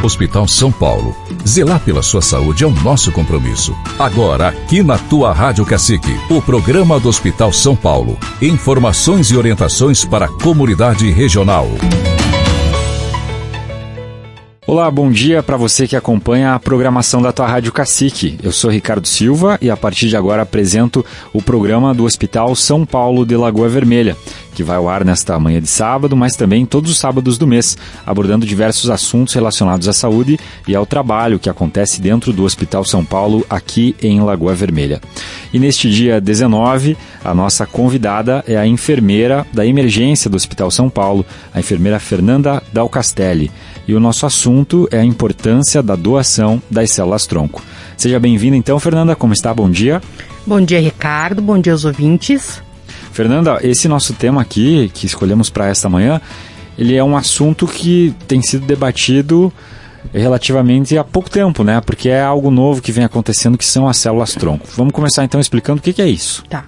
Hospital São Paulo. Zelar pela sua saúde é o nosso compromisso. Agora, aqui na tua Rádio Cacique, o programa do Hospital São Paulo. Informações e orientações para a comunidade regional. Olá, bom dia para você que acompanha a programação da tua Rádio Cacique. Eu sou Ricardo Silva e a partir de agora apresento o programa do Hospital São Paulo de Lagoa Vermelha, que vai ao ar nesta manhã de sábado, mas também todos os sábados do mês, abordando diversos assuntos relacionados à saúde e ao trabalho que acontece dentro do Hospital São Paulo, aqui em Lagoa Vermelha. E neste dia 19, a nossa convidada é a enfermeira da emergência do Hospital São Paulo, a enfermeira Fernanda Dal Castelli. E o nosso assunto é a importância da doação das células-tronco. Seja bem-vinda então, Fernanda, como está? Bom dia. Bom dia, Ricardo, bom dia aos ouvintes. Fernanda, esse nosso tema aqui, que escolhemos para esta manhã, ele é um assunto que tem sido debatido relativamente há pouco tempo, né? Porque é algo novo que vem acontecendo, que são as células-tronco. Vamos começar então explicando o que é isso. Tá.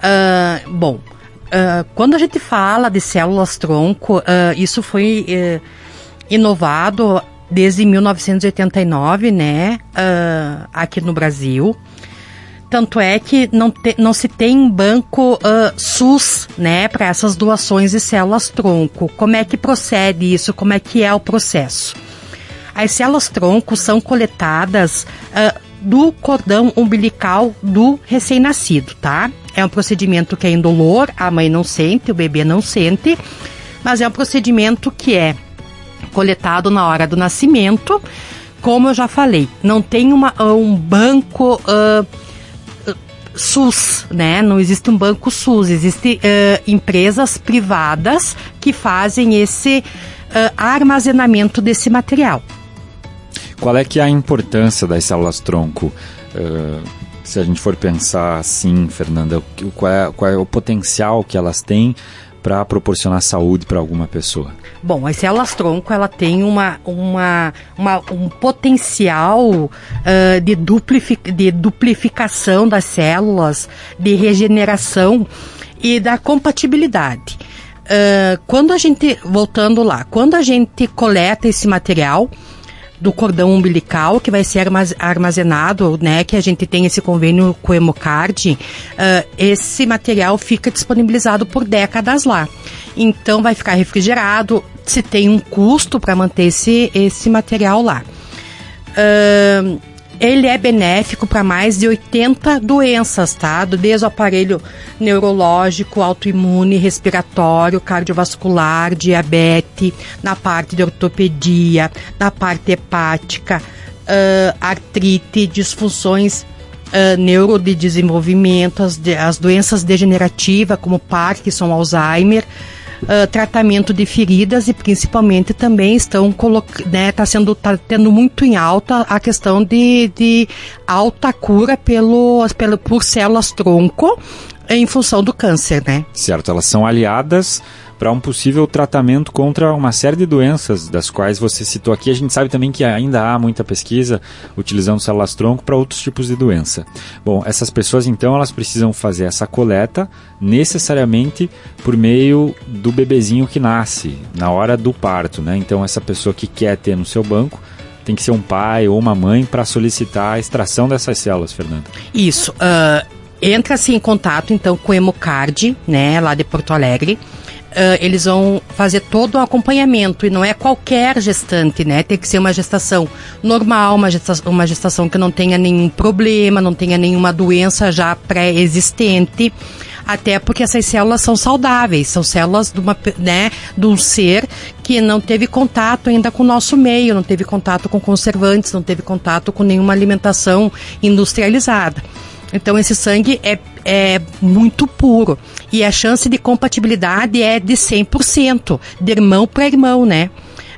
Quando a gente fala de células-tronco, isso foi inovado desde 1989, né? Aqui no Brasil. Tanto é que não se tem um banco SUS, né, para essas doações de células-tronco. Como é que procede isso? Como é que é o processo? As células-tronco são coletadas do cordão umbilical do recém-nascido, tá? É um procedimento que é indolor, a mãe não sente, o bebê não sente, mas é um procedimento que é coletado na hora do nascimento. Como eu já falei, não tem um banco SUS, né? Não existe um banco SUS, existem empresas privadas que fazem esse armazenamento desse material. Qual é que é a importância das células-tronco? Se a gente for pensar assim, Fernanda, qual é o potencial que elas têm para proporcionar saúde para alguma pessoa? Bom, as células-tronco, ela tem um potencial de duplificação das células, de regeneração e da compatibilidade. Quando a gente coleta esse material do cordão umbilical, que vai ser armazenado, né, que a gente tem esse convênio com o Hemocard, esse material fica disponibilizado por décadas lá. Então vai ficar refrigerado, se tem um custo para manter esse material lá. Ele é benéfico para mais de 80 doenças, tá? Desde o aparelho neurológico, autoimune, respiratório, cardiovascular, diabetes, na parte de ortopedia, na parte hepática, artrite, disfunções neurodesenvolvimo, as doenças degenerativas como Parkinson, Alzheimer, tratamento de feridas e principalmente também tá tendo muito em alta a questão de alta cura por células-tronco em função do câncer, né? Certo, elas são aliadas para um possível tratamento contra uma série de doenças, das quais você citou aqui. A gente sabe também que ainda há muita pesquisa utilizando células-tronco para outros tipos de doença. Bom, essas pessoas então, elas precisam fazer essa coleta necessariamente por meio do bebezinho que nasce, na hora do parto, né? Então essa pessoa que quer ter no seu banco tem que ser um pai ou uma mãe para solicitar a extração dessas células, Fernanda. Isso. Entra-se em contato então com o Hemocard, né, lá de Porto Alegre. Eles vão fazer todo o acompanhamento e não é qualquer gestante, né? Tem que ser uma gestação normal, uma gestação que não tenha nenhum problema, não tenha nenhuma doença já pré-existente, até porque essas células são saudáveis, são células de um ser que não teve contato ainda com o nosso meio, não teve contato com conservantes, não teve contato com nenhuma alimentação industrializada. Então esse sangue é muito puro e a chance de compatibilidade é de 100%, de irmão para irmão, né?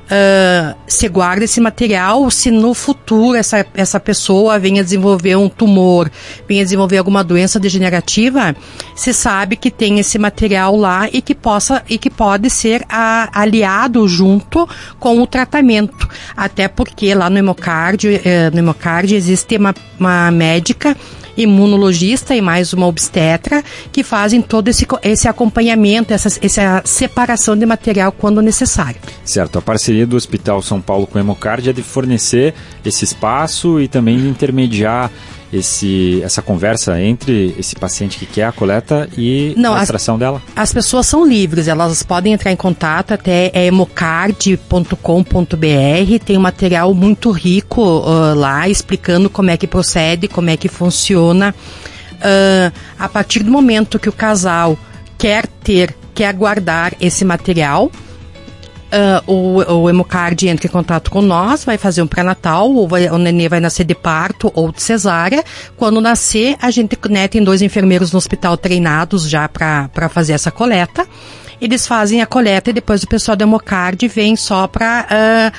Se guarda esse material, se no futuro essa pessoa venha desenvolver um tumor, venha desenvolver alguma doença degenerativa, se sabe que tem esse material lá e que pode ser aliado junto com o tratamento. Até porque lá no Hemocard existe uma médica imunologista e mais uma obstetra, que fazem todo esse acompanhamento, essa separação de material quando necessário. Certo, a parceria do Hospital São Paulo com o Hemocard é de fornecer esse espaço e também de intermediar essa conversa entre esse paciente que quer a coleta e a extração dela? As pessoas são livres, elas podem entrar em contato, até hemocard.com.br, tem um material muito rico lá, explicando como é que procede, como é que funciona. A partir do momento que o casal quer guardar esse material, o Hemocard entra em contato com nós, vai fazer um pré-natal, o nenê vai nascer de parto ou de cesárea. Quando nascer, a gente, né, tem 2 enfermeiros no hospital treinados já para fazer essa coleta. Eles fazem a coleta e depois o pessoal do Hemocard vem só para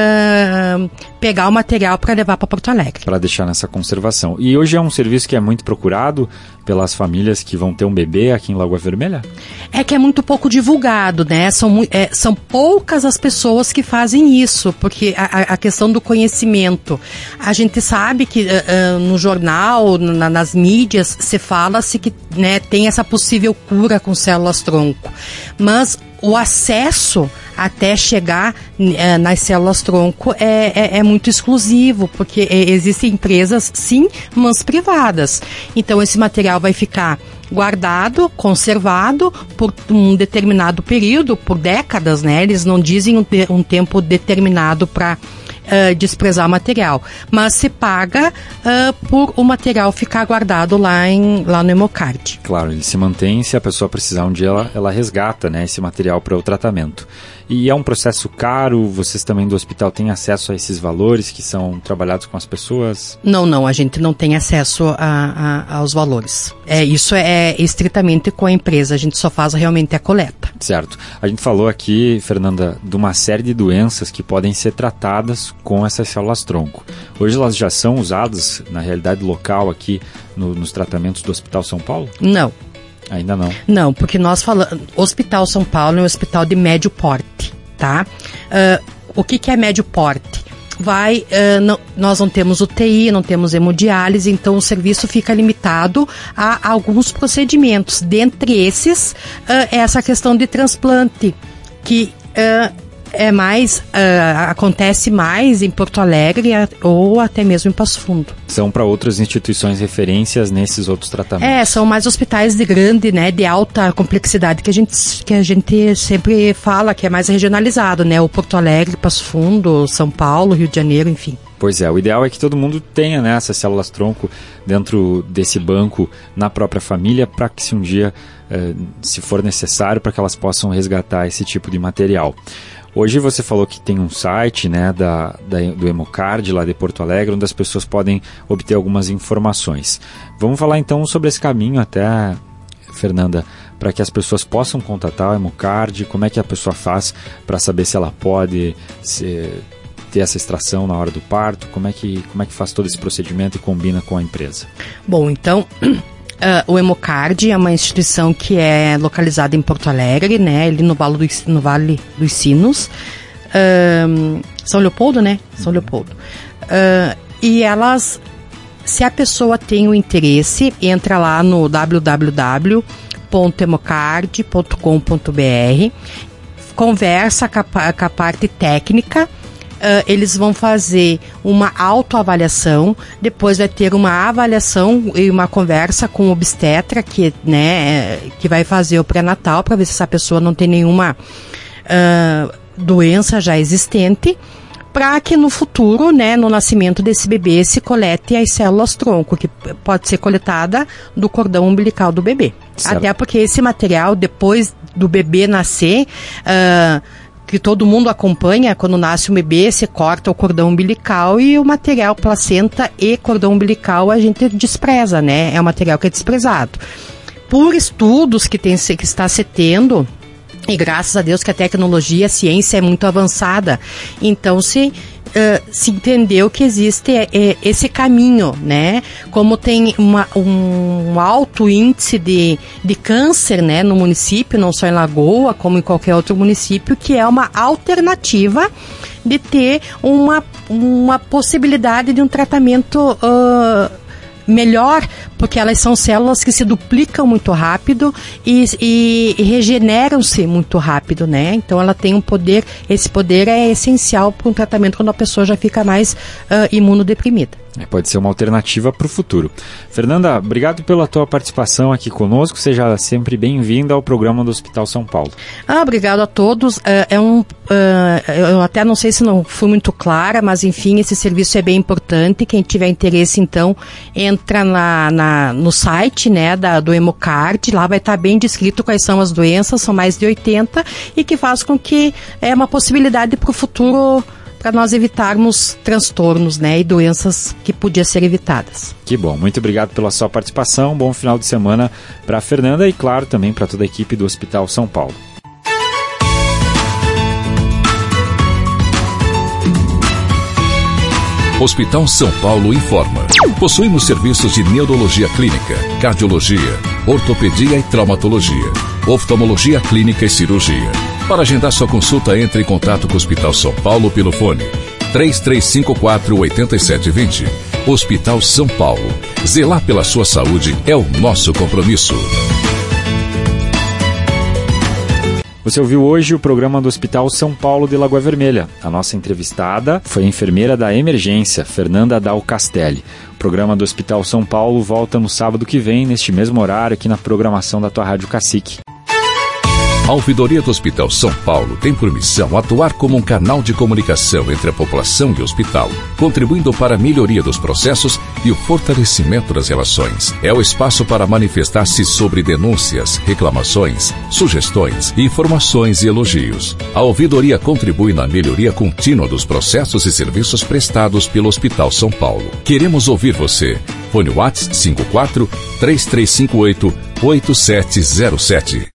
pegar o material para levar para Porto Alegre. Para deixar nessa conservação. E hoje é um serviço que é muito procurado pelas famílias que vão ter um bebê aqui em Lagoa Vermelha? É que é muito pouco divulgado, né? São poucas as pessoas que fazem isso, porque a questão do conhecimento. A gente sabe que no jornal, nas mídias, fala-se que, né, tem essa possível cura com células-tronco. Mas o acesso até chegar nas células-tronco é muito exclusivo, porque existem empresas, sim, mas privadas. Então, esse material vai ficar guardado, conservado por um determinado período, por décadas, né? Eles não dizem um tempo determinado para desprezar o material, mas se paga por o material ficar guardado lá no Hemocard. Claro, ele se mantém, se a pessoa precisar um dia ela resgata, né, esse material para o tratamento. E é um processo caro? Vocês também do hospital têm acesso a esses valores que são trabalhados com as pessoas? Não, a gente não tem acesso aos valores. Isso é estritamente com a empresa, a gente só faz realmente a coleta. Certo. A gente falou aqui, Fernanda, de uma série de doenças que podem ser tratadas com essas células-tronco. Hoje elas já são usadas na realidade local aqui nos tratamentos do Hospital São Paulo? Não. Ainda não? Não, porque nós falamos... Hospital São Paulo é um hospital de médio porte, tá? O que é médio porte? Nós não temos UTI, não temos hemodiálise, então o serviço fica limitado a alguns procedimentos. Dentre esses, essa questão de transplante, que acontece mais em Porto Alegre ou até mesmo em Passo Fundo. São para outras instituições referências nesses outros tratamentos? São mais hospitais de alta complexidade que a gente sempre fala que é mais regionalizado, né? O Porto Alegre, Passo Fundo, São Paulo, Rio de Janeiro, enfim. Pois é, o ideal é que todo mundo tenha, né, essas células-tronco dentro desse banco na própria família, para que se um dia, se for necessário, para que elas possam resgatar esse tipo de material. Hoje você falou que tem um site, né, do Hemocard lá de Porto Alegre, onde as pessoas podem obter algumas informações. Vamos falar então sobre esse caminho até, Fernanda, para que as pessoas possam contatar o Hemocard. Como é que a pessoa faz para saber se ela pode ter essa extração na hora do parto? Como é que faz todo esse procedimento e combina com a empresa? Bom, então... o Hemocard é uma instituição que é localizada em Porto Alegre, né, ali no Vale dos Sinos, São Leopoldo, né? São Leopoldo. E se a pessoa tem o interesse, entra lá no www.hemocard.com.br, conversa com a parte técnica. Eles vão fazer uma autoavaliação, depois vai ter uma avaliação e uma conversa com o obstetra que vai fazer o pré-natal para ver se essa pessoa não tem nenhuma doença já existente, para que no futuro, né, no nascimento desse bebê, se colete as células-tronco, que pode ser coletada do cordão umbilical do bebê. Certo. Até porque esse material, depois do bebê nascer... que todo mundo acompanha, quando nasce um bebê, se corta o cordão umbilical e o material placenta e cordão umbilical a gente despreza, né? É um material que é desprezado. Por estudos que está se tendo, e graças a Deus que a tecnologia, a ciência é muito avançada, então se entendeu que existe esse caminho, né? Como tem um alto índice de câncer, né, no município, não só em Lagoa, como em qualquer outro município, que é uma alternativa de ter uma possibilidade de um tratamento melhor, porque elas são células que se duplicam muito rápido e regeneram-se muito rápido, né? Então ela tem um poder, esse poder é essencial para um tratamento quando a pessoa já fica mais imunodeprimida. Pode ser uma alternativa para o futuro. Fernanda, obrigado pela tua participação aqui conosco. Seja sempre bem-vinda ao programa do Hospital São Paulo. Obrigado a todos. Eu até não sei se não fui muito clara, mas enfim, esse serviço é bem importante. Quem tiver interesse, então, entra no site, né, do Hemocard. Lá vai estar bem descrito quais são as doenças, são mais de 80, e que faz com que é uma possibilidade para o futuro, para nós evitarmos transtornos, né, e doenças que podiam ser evitadas. Que bom, muito obrigado pela sua participação, bom final de semana para a Fernanda e, claro, também para toda a equipe do Hospital São Paulo. Hospital São Paulo informa. Possuímos serviços de neurologia clínica, cardiologia, ortopedia e traumatologia, oftalmologia clínica e cirurgia. Para agendar sua consulta, entre em contato com o Hospital São Paulo pelo fone 3354-8720. Hospital São Paulo. Zelar pela sua saúde é o nosso compromisso. Você ouviu hoje o programa do Hospital São Paulo de Lagoa Vermelha. A nossa entrevistada foi a enfermeira da emergência, Fernanda Dal Castelli. O programa do Hospital São Paulo volta no sábado que vem, neste mesmo horário, aqui na programação da tua Rádio Cacique. A Ouvidoria do Hospital São Paulo tem por missão atuar como um canal de comunicação entre a população e o hospital, contribuindo para a melhoria dos processos e o fortalecimento das relações. É o espaço para manifestar-se sobre denúncias, reclamações, sugestões, informações e elogios. A Ouvidoria contribui na melhoria contínua dos processos e serviços prestados pelo Hospital São Paulo. Queremos ouvir você. Fone WhatsApp 54 3358 8707.